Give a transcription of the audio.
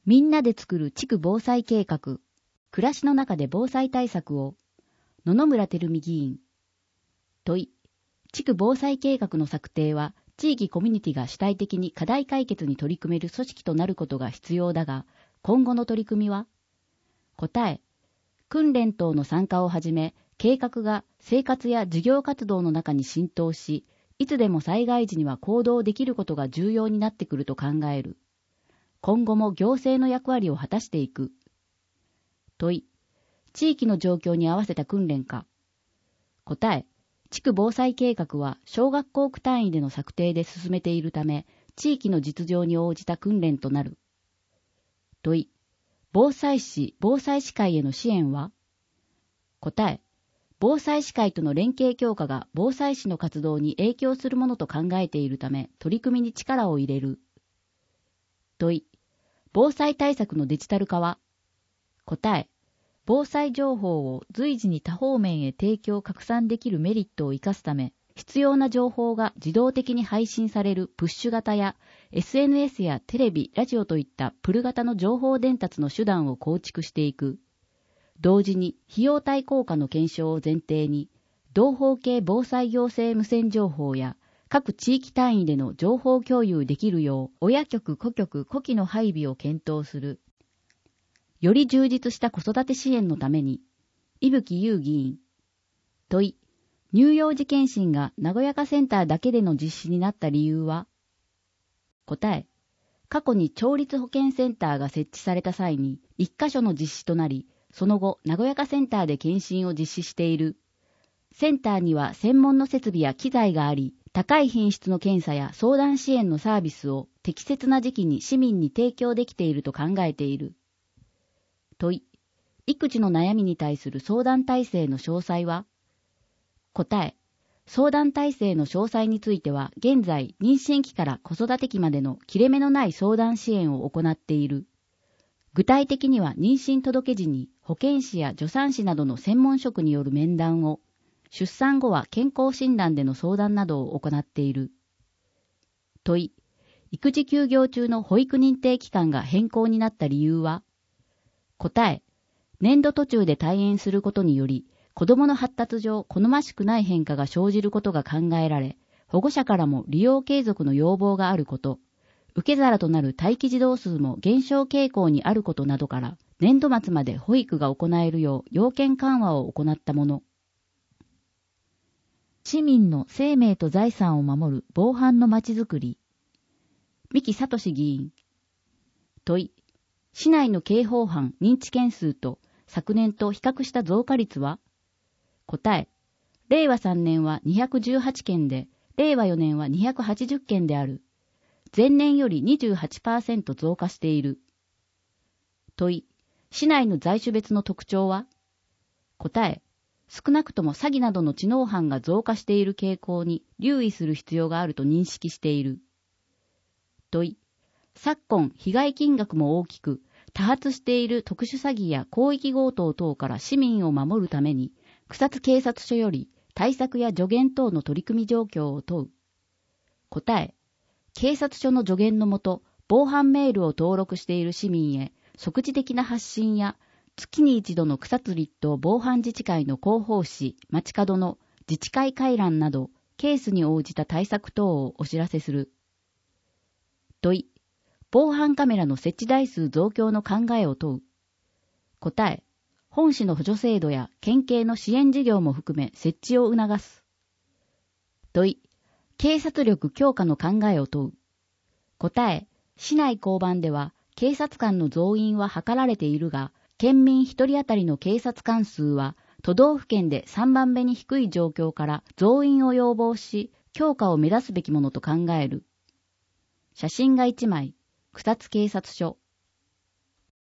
みんなで作る地区防災計画、暮らしの中で防災対策を、野々村照美議員。問い、地区防災計画の策定は、地域コミュニティが主体的に課題解決に取り組める組織となることが必要だが、今後の取り組みは？答え、訓練等の参加をはじめ、計画が生活や事業活動の中に浸透し、いつでも災害時には行動できることが重要になってくると考える。今後も行政の役割を果たしていく。問い、地域の状況に合わせた訓練か。答え、地区防災計画は小学校区単位での策定で進めているため、地域の実情に応じた訓練となる。問い、防災士・防災士会への支援は？答え、防災士会との連携強化が防災士の活動に影響するものと考えているため、取り組みに力を入れる。問い、防災対策のデジタル化は？答え、防災情報を随時に多方面へ提供拡散できるメリットを生かすため、必要な情報が自動的に配信されるプッシュ型や SNS やテレビ、ラジオといったプル型の情報伝達の手段を構築していく。同時に費用対効果の検証を前提に、同法系防災行政無線情報や各地域単位での情報共有できるよう、親局・子局・子機の配備を検討する。より充実した子育て支援のために、伊吹優議員。問い、乳幼児検診が和やかセンターだけでの実施になった理由は？答え、過去に町立保健センターが設置された際に1カ所の実施となり、その後、和やかセンターで検診を実施している。センターには専門の設備や機材があり、高い品質の検査や相談支援のサービスを適切な時期に市民に提供できていると考えている。問い、育児の悩みに対する相談体制の詳細は？答え、相談体制の詳細については、現在、妊娠期から子育て期までの切れ目のない相談支援を行っている。具体的には妊娠届時に保健師や助産師などの専門職による面談を、出産後は健康診断での相談などを行っている。問い、育児休業中の保育認定期間が変更になった理由は？答え、年度途中で退園することにより、子どもの発達上好ましくない変化が生じることが考えられ、保護者からも利用継続の要望があること、受け皿となる待機児童数も減少傾向にあることなどから、年度末まで保育が行えるよう要件緩和を行ったもの。市民の生命と財産を守る防犯のまちづくり。三木聡議員。問い、市内の刑法犯認知件数と昨年と比較した増加率は？答え、令和3年は218件で、令和4年は280件である。前年より 28% 増加している。問い、市内の在種別の特徴は？答え、少なくとも詐欺などの知能犯が増加している傾向に留意する必要があると認識している。問い、昨今被害金額も大きく、多発している特殊詐欺や広域強盗等から市民を守るために、草津警察署より対策や助言等の取り組み状況を問う。答え、警察署の助言のもと、防犯メールを登録している市民へ即時的な発信や、月に一度の草津立東防犯自治会の広報誌、街角の自治会回覧など、ケースに応じた対策等をお知らせする。問い、防犯カメラの設置台数増強の考えを問う。答え、本市の補助制度や県警の支援事業も含め設置を促す。問い、警察力強化の考えを問う。答え、市内交番では警察官の増員は図られているが、県民1人当たりの警察官数は都道府県で3番目に低い状況から増員を要望し、強化を目指すべきものと考える。写真が1枚、草津警察署。